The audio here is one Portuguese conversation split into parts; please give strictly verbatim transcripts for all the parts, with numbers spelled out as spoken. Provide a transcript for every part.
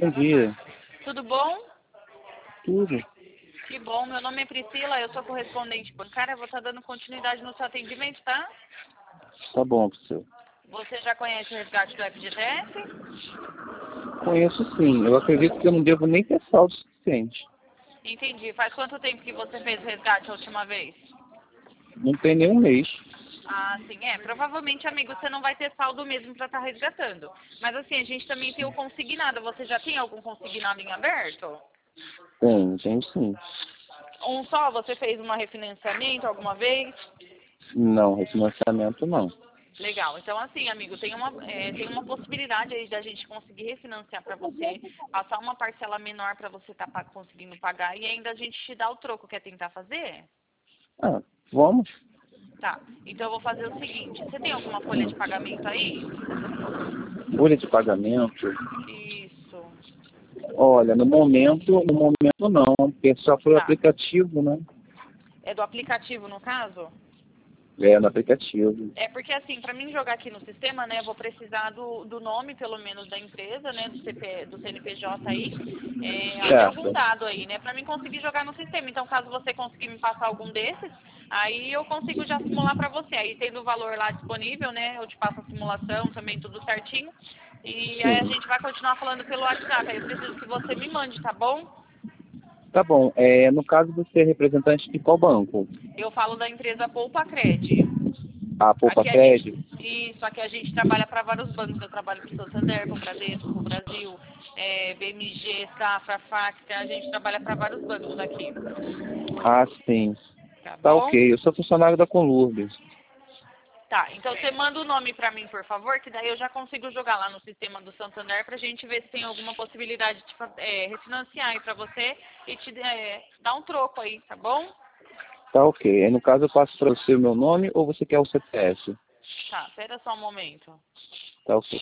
Bom dia. Tudo bom? Tudo. Que bom, meu nome é Priscila, eu sou correspondente bancária, eu vou estar dando continuidade no seu atendimento, tá? Tá bom, professor. Você já conhece o resgate do F G T S? Conheço sim. Eu acredito que eu não devo nem ter saldo suficiente. Entendi. Faz quanto tempo que você fez o resgate a última vez? Não tem nenhum mês. Ah, sim, é. Provavelmente, amigo, você não vai ter saldo mesmo para estar resgatando. Mas assim, a gente também tem o consignado. Você já tem algum consignado em aberto? Tem, tem sim. Um só? Você fez um refinanciamento alguma vez? Não, refinanciamento não. Legal. Então, assim, amigo, tem uma, é, tem uma possibilidade aí da gente conseguir refinanciar para você, passar uma parcela menor para você estar tá conseguindo pagar e ainda a gente te dá o troco. Quer tentar fazer? Ah, vamos? Tá. Então, eu vou fazer o seguinte. Você tem alguma folha de Hum. pagamento aí? Folha de pagamento? Isso. Olha, no momento, no momento não, porque só foi o Tá. aplicativo, né? É do aplicativo, no caso? É, no aplicativo. É porque, assim, para mim jogar aqui no sistema, né, eu vou precisar do, do nome, pelo menos, da empresa, né, do, C P, do C N P J aí, é, de algum Certo. dado aí, né, para mim conseguir jogar no sistema. Então, caso você conseguir me passar algum desses, aí eu consigo já simular para você. Aí, tendo o valor lá disponível, né, eu te passo a simulação também, tudo certinho. E aí a Sim. gente vai continuar falando pelo WhatsApp. Aí eu preciso que você me mande, tá bom? Tá bom. É, no caso, você é representante de qual banco? Eu falo da empresa Poupa Cred. A Poupa Aqui a gente, Cred? isso, aqui a gente trabalha para vários bancos. Eu trabalho para o Santander, para o Bradesco, para o Brasil, é, B M G, Safra, Facta. A gente trabalha para vários bancos aqui. Ah, sim. Tá Tá bom? ok. Eu sou funcionário da Conlurbis. Tá, então você manda o nome para mim, por favor, que daí eu já consigo jogar lá no sistema do Santander para a gente ver se tem alguma possibilidade de fa- é, refinanciar aí para você e te é, dar um troco aí, tá bom? Tá ok. Aí no caso eu passo para você o meu nome ou você quer o C P F? Tá, espera só um momento. Tá ok.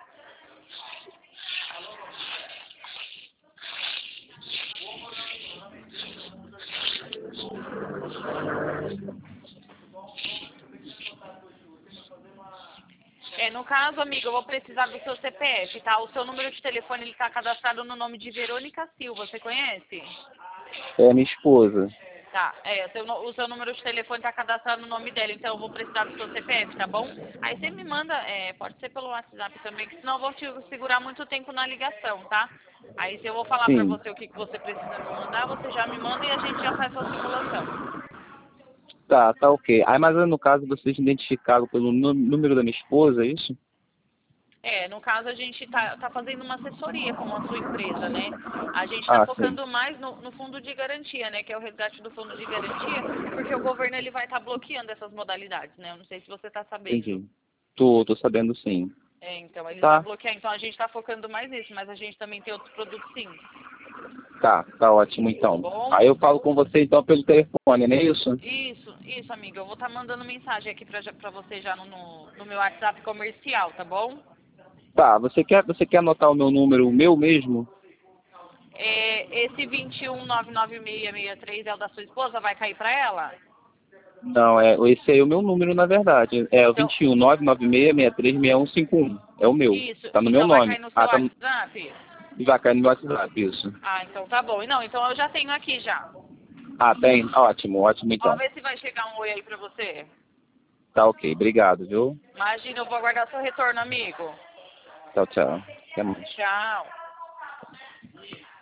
É, no caso, amigo, eu vou precisar do seu C P F, tá? O seu número de telefone ele está cadastrado no nome de Verônica Silva, você conhece? É minha esposa. Tá, é, o seu, no- o seu número de telefone está cadastrado no nome dela, então eu vou precisar do seu C P F, tá bom? Aí você me manda, é, pode ser pelo WhatsApp também, que senão eu vou te segurar muito tempo na ligação, tá? Aí se eu vou falar pra Sim. você o que, que você precisa me mandar, você já me manda e a gente já faz sua simulação. Tá, tá ok. Aí, mas no caso vocês identificaram pelo nú- número da minha esposa, é isso? É, no caso a gente tá, tá fazendo uma assessoria com a sua empresa, né? A gente está Ah, sim. focando mais no, no fundo de garantia, né? Que é o resgate do fundo de garantia, porque o governo ele vai estar bloqueando essas modalidades, né? Eu não sei se você está sabendo. Entendi. Tô, tô sabendo sim. É, então, eles vão Tá, bloquear. Então, a gente está focando mais nisso, mas a gente também tem outros produtos sim. tá, tá ótimo Tá então. bom? Aí eu falo com você então pelo telefone, não é isso? Isso, isso, amiga. Eu vou estar mandando mensagem aqui pra, já- pra você já no, no, no meu WhatsApp comercial, tá bom? Tá, você quer, você quer anotar o meu número, o meu mesmo? É, esse vinte e um nove nove seis seis três é o da sua esposa? Vai cair pra ela? Não, é, esse aí é o meu número, na verdade. É o Então, vinte e um, nove nove seis, seis três, seis um cinco um. É o meu. isso. Tá no meu Então, vai cair nome. no seu Ah, tá no... WhatsApp? Vai cair no meu WhatsApp, isso. Ah, então tá bom. Não, então eu já tenho aqui já. Ah, tem? Ótimo, ótimo Ó, então. ver se vai chegar um oi aí pra você. Tá ok, obrigado, viu? Imagina, eu vou aguardar seu retorno, amigo. Tchau, tchau. Até mais. Tchau.